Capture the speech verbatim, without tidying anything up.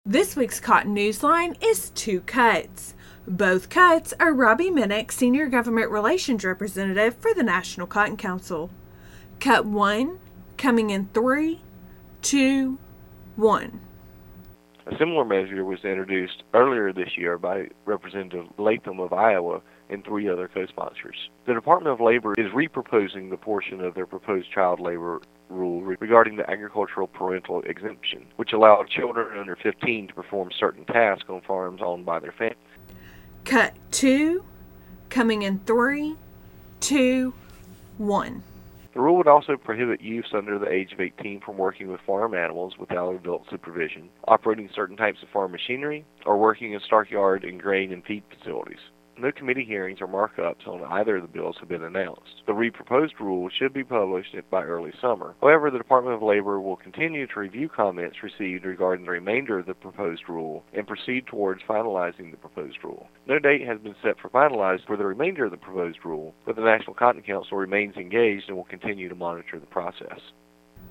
This week's Cotton Newsline is two cuts. Both cuts are Robbie Minnick, Senior Government Relations Representative for the National Cotton Council. Cut one, coming in three, two, one. A similar measure was introduced earlier this year by Representative Latham of Iowa and three other co-sponsors. The Department of Labor is reproposing the portion of their proposed child labor rule regarding the agricultural parental exemption, which allowed children under fifteen to perform certain tasks on farms owned by their families. Cut two, coming in three, two, one. The rule would also prohibit youths under the age of eighteen from working with farm animals without adult supervision, operating certain types of farm machinery, or working in stockyard and grain and feed facilities. No committee hearings or markups on either of the bills have been announced. The re-proposed rule should be published by early summer. However, the Department of Labor will continue to review comments received regarding the remainder of the proposed rule and proceed towards finalizing the proposed rule. No date has been set for finalized for the remainder of the proposed rule, but the National Cotton Council remains engaged and will continue to monitor the process.